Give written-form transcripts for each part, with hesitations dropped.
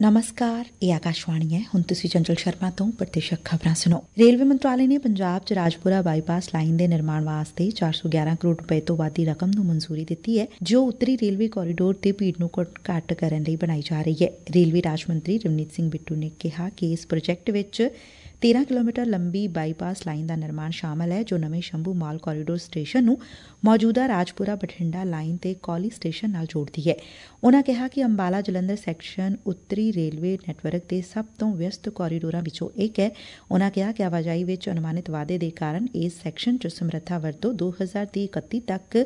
ਨਮਸਕਾਰ, ਇਹ ਆਕਾਸ਼ਵਾਣੀ ਹੈ। ਹੁਣ ਤੁਸੀਂ ਚੰਚਲ ਸ਼ਰਮਾ ਤੋਂ ਪ੍ਰਤੀਸ਼ਕ ਖਬਰਾਂ ਸੁਣੋ। ਰੇਲਵੇ ਮੰਤਰਾਲੇ ਨੇ ਪੰਜਾਬ 'ਚ ਰਾਜਪੁਰਾ ਬਾਈਪਾਸ ਲਾਈਨ ਦੇ ਨਿਰਮਾਣ ਵਾਸਤੇ 411 ਕਰੋੜ ਰੁਪਏ ਤੋਂ ਵੱਧ ਦੀ ਰਕਮ ਨੂੰ ਮਨਜ਼ੂਰੀ ਦਿੱਤੀ ਹੈ, ਜੋ ਉੱਤਰੀ ਰੇਲਵੇ ਕੋਰੀਡੋਰ ਤੇ ਭੀੜ ਨੂੰ ਘੱਟ ਕਰਨ ਲਈ ਬਣਾਈ ਜਾ ਰਹੀ ਹੈ। ਰੇਲਵੇ ਰਾਜ ਮੰਤਰੀ ਰਵਨੀਤ ਸਿੰਘ ਬਿੱਟੂ ਨੇ ਕਿਹਾ ਕਿ ਇਸ ਪ੍ਰੋਜੈਕਟ ਵਿੱਚ 13 ਕਿਲੋਮੀਟਰ ਲੰਬੀ ਬਾਈਪਾਸ ਲਾਈਨ ਦਾ ਨਿਰਮਾਣ ਸ਼ਾਮਲ ਹੈ, ਜੋ ਨਵੇਂ ਸ਼ੰਭੂ ਮਾਲ ਕੋਰੀਡੋਰ ਸਟੇਸ਼ਨ ਨੂੰ ਮੌਜੂਦਾ ਰਾਜਪੁਰਾ ਬਠਿੰਡਾ ਲਾਈਨ ਤੇ ਕੌਲੀ ਸਟੇਸ਼ਨ ਨਾਲ ਜੋੜਦੀ ਹੈ। ਉਨ੍ਹਾਂ ਕਿਹਾ ਕਿ ਅੰਬਾਲਾ ਜਲੰਧਰ ਸੈਕਸ਼ਨ ਉੱਤਰੀ ਰੇਲਵੇ ਨੈਟਵਰਕ ਦੇ ਸਭ ਤੋਂ ਵਿਅਸਤ ਕੋਰੀਡੋਰਾਂ ਵਿੱਚੋਂ ਇੱਕ ਹੈ। ਉਨ੍ਹਾਂ ਕਿਹਾ ਕਿ ਆਵਾਜਾਈ ਵਿੱਚ ਅਨੁਮਾਨਿਤ ਵਾਧੇ ਦੇ ਕਾਰਨ ਇਸ ਸੈਕਸ਼ਨ 'ਚ ਸਮਰੱਥਾ ਵਰਤੋਂ 2031 ਤੱਕ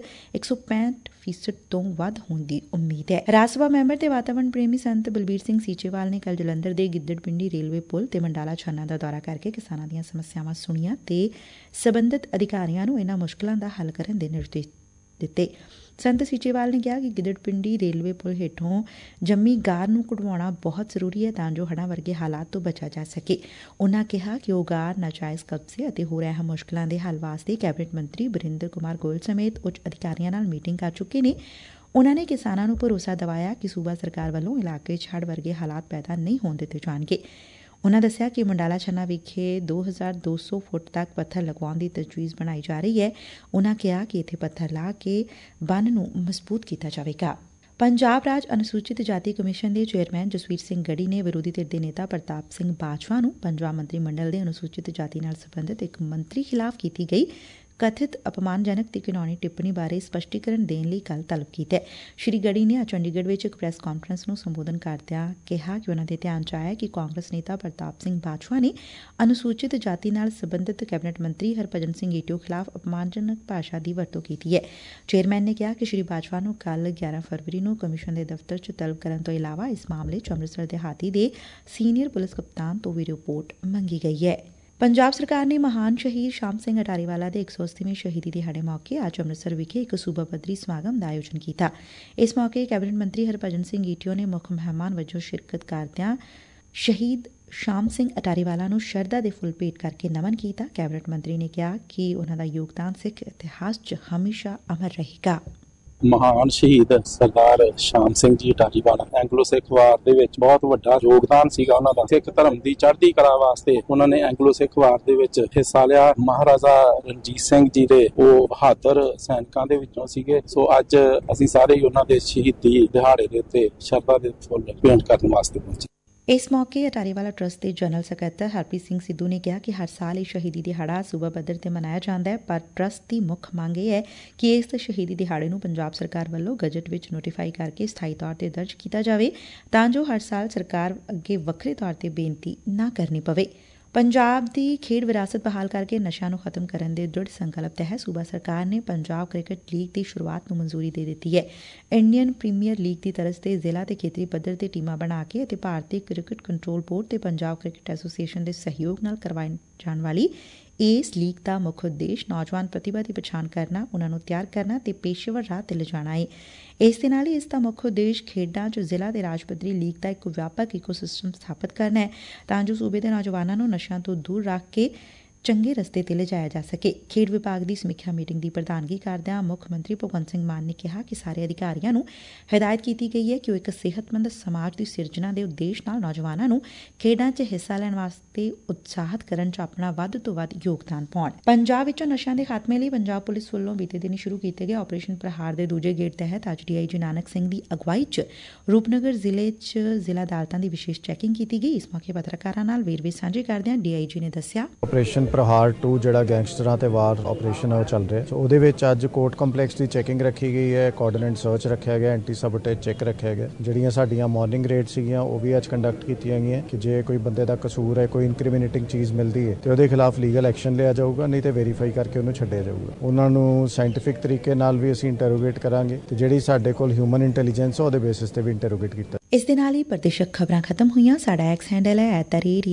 165% ਤੋਂ ਵੱਧ ਹੋਣ ਦੀ ਉਮੀਦ ਹੈ। ਰਾਜ ਸਭਾ ਮੈਂਬਰ ਤੇ ਵਾਤਾਵਰਣ ਪ੍ਰੇਮੀ ਸੰਤ ਬਲਬੀਰ ਸਿੰਘ ਸੀਚੇਵਾਲ ਨੇ ਕੱਲ੍ਹ ਜਲੰਧਰ ਦੇ ਗਿੱਦੜਪਿੰਡੀ ਰੇਲਵੇ ਪੁਲ ਤੇ ਮੰਡਾਲਾ ਛੰਨਾ ਦਾ ਦੌਰਾ ਕਰਕੇ ਕਿਸਾਨਾਂ ਦੀਆਂ ਸਮੱਸਿਆਵਾਂ ਸੁਣੀਆਂ ਤੇ ਸਬੰਧਤ ਅਧਿਕਾਰੀਆਂ ਨੂੰ ਇਨ੍ਹਾਂ ਮੁਸ਼ਕਲਾਂ ਦਾ ਹੱਲ ਕਰਨ ਦੇ ਨਿਰਦੇਸ਼ ਦਿੱਤੇ। ਸੰਤ ਸੀਚੇਵਾਲ ਨੇ ਕਿਹਾ ਕਿ ਗਿੱਦੜਪਿੰਡੀ ਰੇਲਵੇ ਪੁਲ ਹੇਠੋਂ ਜੰਮੀ ਗਾਰ ਨੂੰ ਕਢਵਾਉਣਾ ਬਹੁਤ ਜ਼ਰੂਰੀ ਹੈ ਤਾਂ ਜੋ ਹੜ੍ਹਾਂ ਵਰਗੇ ਹਾਲਾਤ ਤੋਂ ਬਚਾ ਜਾ ਸਕੇ। ਉਨ੍ਹਾਂ ਕਿਹਾ ਕਿ ਉਹ ਗਾਰ, ਨਾਜਾਇਜ਼ ਕਬਜ਼ੇ ਅਤੇ ਹੋਰ ਅਹਿਮ ਮੁਸ਼ਕਲਾਂ ਦੇ ਹੱਲ ਵਾਸਤੇ ਕੈਬਨਿਟ ਮੰਤਰੀ ਬਰਿੰਦਰ ਕੁਮਾਰ ਗੋਇਲ ਸਮੇਤ ਉੱਚ ਅਧਿਕਾਰੀਆਂ ਨਾਲ ਮੀਟਿੰਗ ਕਰ ਚੁੱਕੇ ਨੇ। ਉਨ੍ਹਾਂ ਨੇ ਕਿਸਾਨਾਂ ਨੂੰ ਭਰੋਸਾ ਦਿਵਾਇਆ ਕਿ ਸੂਬਾ ਸਰਕਾਰ ਵੱਲੋਂ ਇਲਾਕੇ 'ਚ ਹੜ੍ਹ ਵਰਗੇ ਹਾਲਾਤ ਪੈਦਾ ਨਹੀਂ ਹੋਣ ਦਿੱਤੇ ਜਾਣਗੇ। ਉਨ੍ਹਾਂ ਦੱਸਿਆ ਕਿ ਮੰਡਾਲਾ ਛੰਨਾ ਵਿਖੇ 2200 ਫੁੱਟ ਤੱਕ ਪੱਥਰ ਲਗਵਾਉਣ ਦੀ ਤਜਵੀਜ਼ ਬਣਾਈ ਜਾ ਰਹੀ ਹੈ। ਉਨ੍ਹਾਂ ਕਿਹਾ ਕਿ ਇੱਥੇ ਪੱਥਰ ਲਾ ਕੇ ਬੰਨ੍ਹ ਨੂੰ ਮਜ਼ਬੂਤ ਕੀਤਾ ਜਾਵੇਗਾ। ਪੰਜਾਬ ਰਾਜ ਅਨੁਸੂਚਿਤ ਜਾਤੀ ਕਮਿਸ਼ਨ ਦੇ ਚੇਅਰਮੈਨ ਜਸਵੀਰ ਸਿੰਘ ਗੜੀ ਨੇ ਵਿਰੋਧੀ ਧਿਰ ਦੇ ਨੇਤਾ ਪ੍ਰਤਾਪ ਸਿੰਘ ਬਾਜਵਾ ਨੂੰ ਪੰਜਾਬ ਮੰਤਰੀ ਮੰਡਲ ਦੇ ਅਨੁਸੂਚਿਤ ਜਾਤੀ ਨਾਲ ਸਬੰਧਿਤ ਇੱਕ ਮੰਤਰੀ ਖਿਲਾਫ਼ ਕੀਤੀ ਗਈ ਕਥਿਤ ਅਪਮਾਨਜਨਕ ਤੇ ਘਿਨਾਉਣੀ ਟਿੱਪਣੀ ਬਾਰੇ ਸਪਸ਼ਟੀਕਰਨ ਦੇਣ ਲਈ ਕੱਲ੍ਹ ਤਲਬ ਕੀਤਾ ਹੈ। ਸ਼੍ਰੀ ਗੜੀ ਨੇ ਅੱਜ ਚੰਡੀਗੜ੍ਹ ਵਿੱਚ ਇੱਕ ਪ੍ਰੈਸ ਕਾਨਫਰੰਸ ਨੂੰ ਸੰਬੋਧਨ ਕਰਦਿਆਂ ਕਿਹਾ ਕਿ ਉਨ੍ਹਾਂ ਦੇ ਧਿਆਨ 'ਚ ਆਇਆ ਕਿ ਕਾਂਗਰਸ ਨੇਤਾ ਪ੍ਰਤਾਪ ਸਿੰਘ ਬਾਜਵਾ ਨੇ ਅਨੁਸੂਚਿਤ ਜਾਤੀ ਨਾਲ ਸਬੰਧਿਤ ਕੈਬਨਿਟ ਮੰਤਰੀ ਹਰਭਜਨ ਸਿੰਘ ਈਟਿਓ ਖਿਲਾਫ਼ ਅਪਮਾਨਜਨਕ ਭਾਸ਼ਾ ਦੀ ਵਰਤੋਂ ਕੀਤੀ ਹੈ। ਚੇਅਰਮੈਨ ਨੇ ਕਿਹਾ ਕਿ ਸ਼੍ਰੀ ਬਾਜਵਾ ਨੂੰ ਕੱਲ੍ਹ 11 ਫਰਵਰੀ ਨੂੰ ਕਮਿਸ਼ਨ ਦੇ ਦਫ਼ਤਰ 'ਚ ਤਲਬ ਕਰਨ ਤੋਂ ਇਲਾਵਾ ਇਸ ਮਾਮਲੇ 'ਚ ਅੰਮ੍ਰਿਤਸਰ ਦਿਹਾਤੀ ਦੇ ਸੀਨੀਅਰ ਪੁਲਿਸ ਕਪਤਾਨ ਤੋਂ ਵੀ ਰਿਪੋਰਟ ਮੰਗੀ ਗਈ ਹੈ। ਪੰਜਾਬ ਸਰਕਾਰ ਨੇ ਮਹਾਨ ਸ਼ਹੀਦ ਸ਼ਾਮ ਸਿੰਘ ਅਟਾਰੀਵਾਲਾ ਦੇ 180ਵੇਂ ਸ਼ਹੀਦੀ ਦਿਹਾੜੇ ਮੌਕੇ ਅੱਜ ਅੰਮ੍ਰਿਤਸਰ ਵਿਖੇ ਇੱਕ ਸੂਬਾ ਪੱਧਰੀ ਸਮਾਗਮ ਦਾ ਆਯੋਜਨ ਕੀਤਾ। ਇਸ ਮੌਕੇ ਕੈਬਨਿਟ ਮੰਤਰੀ ਹਰਭਜਨ ਸਿੰਘ ਈਟਿਓ ਨੇ ਮੁੱਖ ਮਹਿਮਾਨ ਵਜੋਂ ਸ਼ਿਰਕਤ ਕਰਦਿਆਂ ਸ਼ਹੀਦ ਸ਼ਾਮ ਸਿੰਘ ਅਟਾਰੀਵਾਲਾ ਨੂੰ ਸ਼ਰਧਾ ਦੇ ਫੁੱਲ ਭੇਟ ਕਰਕੇ ਨਮਨ ਕੀਤਾ। ਕੈਬਨਿਟ ਮੰਤਰੀ ਨੇ ਕਿਹਾ ਕਿ ਉਨ੍ਹਾਂ ਦਾ ਯੋਗਦਾਨ ਸਿੱਖ ਇਤਿਹਾਸ 'ਚ ਹਮੇਸ਼ਾ ਅਮਰ ਰਹੇਗਾ। ਮਹਾਨ ਸ਼ਹੀਦ ਸਰਦਾਰ ਸ਼ਾਮ ਸਿੰਘ ਜੀ ਅਟਾਰੀਵਾਲਾ ਐਂਗਲੋ ਸਿੱਖ ਵਾਰ ਦੇ ਵਿੱਚ ਬਹੁਤ ਵੱਡਾ ਯੋਗਦਾਨ ਸੀਗਾ ਉਹਨਾਂ ਦਾ। ਸਿੱਖ ਧਰਮ ਦੀ ਚੜ੍ਹਦੀ ਕਲਾ ਵਾਸਤੇ ਉਹਨਾਂ ਨੇ ਐਂਗਲੋ ਸਿੱਖ ਵਾਰ ਦੇ ਵਿੱਚ ਹਿੱਸਾ ਲਿਆ। ਮਹਾਰਾਜਾ ਰਣਜੀਤ ਸਿੰਘ ਜੀ ਦੇ ਉਹ ਬਹਾਦਰ ਸੈਨਿਕਾਂ ਦੇ ਵਿੱਚੋਂ ਸੀਗੇ। ਸੋ ਅੱਜ ਅਸੀਂ ਸਾਰੇ ਹੀ ਉਹਨਾਂ ਦੇ ਸ਼ਹੀਦੀ ਦਿਹਾੜੇ ਦੇ ਉੱਤੇ ਸ਼ਰਧਾ ਦੇ ਫੁੱਲ ਭੇਂਟ ਕਰਨ ਵਾਸਤੇ ਪਹੁੰਚੇ। ਇਸ ਮੌਕੇ ਅਟਾਰੀਵਾਲਾ ਟਰੱਸਟ ਦੇ ਜਨਰਲ ਸਕੱਤਰ ਹਰਪ੍ਰੀਤ ਸਿੰਘ ਸਿੱਧੂ ਨੇ ਕਿਹਾ ਕਿ ਹਰ ਸਾਲ ਇਹ ਸ਼ਹੀਦੀ ਦਿਹਾੜਾ ਸੂਬਾ ਪੱਧਰ ਤੇ ਮਨਾਇਆ ਜਾਂਦਾ ਹੈ, ਪਰ ਟਰੱਸਟ ਦੀ ਮੁੱਖ ਮੰਗ ਇਹ ਹੈ ਕਿ ਇਸ ਸ਼ਹੀਦੀ ਦਿਹਾੜੇ ਨੂੰ ਪੰਜਾਬ ਸਰਕਾਰ ਵੱਲੋਂ ਗਜਟ ਵਿੱਚ ਨੋਟੀਫਾਈ ਕਰਕੇ ਸਥਾਈ ਤੌਰ ਤੇ ਦਰਜ ਕੀਤਾ ਜਾਵੇ ਤਾਂ ਜੋ ਹਰ ਸਾਲ ਸਰਕਾਰ ਅੱਗੇ ਵੱਖਰੇ ਤੌਰ ਤੇ ਬੇਨਤੀ ਨਾ ਕਰਨੀ ਪਵੇ। ਪੰਜਾਬ ਦੀ ਖੇਡ ਵਿਰਾਸਤ ਬਹਾਲ ਕਰਕੇ ਨਸ਼ਿਆਂ ਨੂੰ ਖਤਮ ਕਰਨ ਦੇ ਦ੍ਰਿੜ ਸੰਕਲਪ ਤਹਿਤ ਸੂਬਾ ਸਰਕਾਰ ਨੇ ਪੰਜਾਬ ਕ੍ਰਿਕਟ ਲੀਗ ਦੀ ਸ਼ੁਰੂਆਤ ਨੂੰ ਮਨਜ਼ੂਰੀ ਦੇ ਦਿੱਤੀ ਹੈ। ਇੰਡੀਅਨ ਪ੍ਰੀਮੀਅਰ ਲੀਗ ਦੀ ਤਰਜ਼ ਤੇ ਜ਼ਿਲ੍ਹਾ ਤੇ ਖੇਤਰੀ ਪੱਧਰ ਤੇ ਟੀਮਾਂ ਬਣਾ ਕੇ ਅਤੇ ਭਾਰਤੀ ਕ੍ਰਿਕਟ ਕੰਟਰੋਲ ਬੋਰਡ ਤੇ ਪੰਜਾਬ ਕ੍ਰਿਕਟ ਐਸੋਸੀਏਸ਼ਨ ਦੇ ਸਹਿਯੋਗ ਨਾਲ ਕਰਵਾਈ ਜਾਣ ਵਾਲੀ ਇਸ ਲੀਗ ਦਾ ਮੁੱਖ ਉਦੇਸ਼ ਨੌਜਵਾਨ ਪ੍ਰਤਿਭਾ ਦੀ ਪਛਾਣ ਕਰਨਾ, ਉਨ੍ਹਾਂ ਨੂੰ ਤਿਆਰ ਕਰਨਾ ਤੇ ਪੇਸ਼ੇਵਰ ਰਾਹ ਤੇ ਲਿਜਾਣਾ ਹੈ। ਇਸ ਦੇ ਨਾਲ ਹੀ ਇਸ ਦਾ ਮੁੱਖ ਉਦੇਸ਼ ਖੇਡਾਂ 'ਚ ਜ਼ਿਲ੍ਹਾ ਤੇ ਰਾਜ ਪੱਧਰੀ ਲੀਗ ਦਾ ਇੱਕ ਵਿਆਪਕ ਇਕੋਸਿਸਟਮ ਸਥਾਪਿਤ ਕਰਨਾ ਹੈ ਤਾਂ ਜੋ ਸੂਬੇ ਦੇ ਨੌਜਵਾਨਾਂ ਨੂੰ ਨਸ਼ਿਆਂ ਤੋਂ ਦੂਰ ਰੱਖ ਕੇ ਚੰਗੇ ਰਸਤੇ ਤੇ ਲਿਜਾਇਆ ਜਾ ਸਕੇ। ਖੇਡ ਵਿਭਾਗ ਦੀ ਸਮੀਖਿਆ ਮੀਟਿੰਗ ਦੀ ਪ੍ਰਧਾਨਗੀ ਕਰਦਿਆਂ ਮੁੱਖ ਮੰਤਰੀ ਭਗਵੰਤ ਸਿੰਘ ਮਾਨ ਨੇ ਕਿਹਾ ਕਿ ਸਾਰੇ ਅਧਿਕਾਰੀਆਂ ਨੂੰ ਹਦਾਇਤ ਕੀਤੀ ਗਈ ਹੈ ਕਿ ਉਹ ਇੱਕ ਸਿਹਤਮੰਦ ਸਮਾਜ ਦੀ ਸਿਰਜਣਾ ਦੇ ਉਦੇਸ਼ ਨਾਲ ਨੌਜਵਾਨਾਂ ਨੂੰ ਖੇਡਾਂ 'ਚ ਹਿੱਸਾ ਲੈਣ ਵਾਸਤੇ ਉਤਸ਼ਾਹਿਤ ਕਰਨ 'ਚ ਆਪਣਾ ਵੱਧ ਤੋਂ ਵੱਧ ਯੋਗਦਾਨ ਪਾਉਣ। ਪੰਜਾਬ ਵਿੱਚੋਂ ਨਸ਼ਿਆਂ ਦੇ ਖਾਤਮੇ ਲਈ ਪੰਜਾਬ ਪੁਲਿਸ ਵੱਲੋਂ ਬੀਤੇ ਦਿਨੀ ਸ਼ੁਰੂ ਕੀਤੇ ਗਏ ਆਪਰੇਸ਼ਨ ਪ੍ਰਹਾਰ ਦੇ ਦੂਜੇ ਗੇੜ ਤਹਿਤ ਅੱਜ ਡੀਆਈਜੀ ਨਾਨਕ ਸਿੰਘ ਦੀ ਅਗਵਾਈ 'ਚ ਰੂਪਨਗਰ ਜ਼ਿਲ੍ਹੇ 'ਚ ਜ਼ਿਲ੍ਹਾ ਅਦਾਲਤਾਂ ਦੀ ਵਿਸ਼ੇਸ਼ ਚੈਕਿੰਗ ਕੀਤੀ ਗਈ। ਇਸ ਮੌਕੇ ਪੱਤਰਕਾਰਾਂ ਨਾਲ ਵੇਰਵੇ ਸਾਂਝੇ ਕਰਦਿਆਂ ਡੀਆਈਜੀ ਨੇ ਦੱਸਿਆ, ਪ੍ਰਹਾਰ 2 ਜਿਹੜਾ ਗੈਂਗਸਟਰਾਂ ਤੇ ਵਾਰ ਆਪਰੇਸ਼ਨ ਹੈ ਉਹ ਚੱਲ ਰਿਹਾ। ਉਹਦੇ ਵਿੱਚ ਅੱਜ ਕੋਰਟ ਕੰਪਲੈਕਸ ਦੀ ਚੈਕਿੰਗ ਰੱਖੀ ਗਈ ਹੈ, ਕੋਆਰਡੀਨੇਟ ਸਰਚ ਰੱਖਿਆ ਗਿਆ, ਐਂਟੀ ਸਬੋਟੇਜ ਚੈੱਕ ਰੱਖਿਆ ਗਿਆ। ਜਿਹੜੀਆਂ ਸਾਡੀਆਂ ਮਾਰਨਿੰਗ ਰੇਡ ਸੀਗੀਆਂ ਉਹ ਵੀ ਅੱਜ ਕੰਡਕਟ ਕੀਤੀਆਂ ਗਈਆਂ ਕਿ ਜੇ ਕੋਈ ਬੰਦੇ ਦਾ ਕਸੂਰ ਹੈ, ਕੋਈ ਇਨਕ੍ਰੀਮੀਨੇਟਿੰਗ ਚੀਜ਼ ਮਿਲਦੀ ਹੈ ਤੇ ਉਹਦੇ ਖਿਲਾਫ ਲੀਗਲ ਐਕਸ਼ਨ ਲਿਆ ਜਾਊਗਾ, ਨਹੀਂ ਤੇ ਵੈਰੀਫਾਈ ਕਰਕੇ ਉਹਨੂੰ ਛੱਡਿਆ ਜਾਊਗਾ। ਉਹਨਾਂ ਨੂੰ ਸਾਇੰਟੀਫਿਕ ਤਰੀਕੇ ਨਾਲ ਵੀ ਅਸੀਂ ਇੰਟਰੋਗੇਟ ਕਰਾਂਗੇ ਤੇ ਜਿਹੜੀ ਸਾਡੇ ਕੋਲ ਹਿਊਮਨ ਇੰਟੈਲੀਜੈਂਸ ਉਹਦੇ ਬੇਸਿਸ ਤੇ ਵੀ ਇੰਟਰੋਗੇਟ ਕੀਤਾ। ਇਸ ਦੇ ਨਾਲ ਹੀ ਪ੍ਰਤੀਸ਼ਕ ਖਬਰਾਂ ਖਤਮ ਹੋਈਆਂ। ਸਾਡਾ ਐਕਸ ਹੈਂਡਲ ਹੈ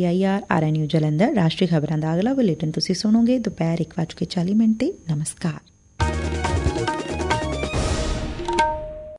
@RIR RNU ਜਲੰਧਰ। ਰਾਸ਼ਟਰੀ ਖਬਰਾਂ ਦਾ ਅਗਲਾ ਬੁਲੇਟਿਨ ਤੁਸੀਂ ਸੁਣੋਗੇ ਦੁਪਹਿਰ 1:40 ਤੇ। ਨਮਸਕਾਰ।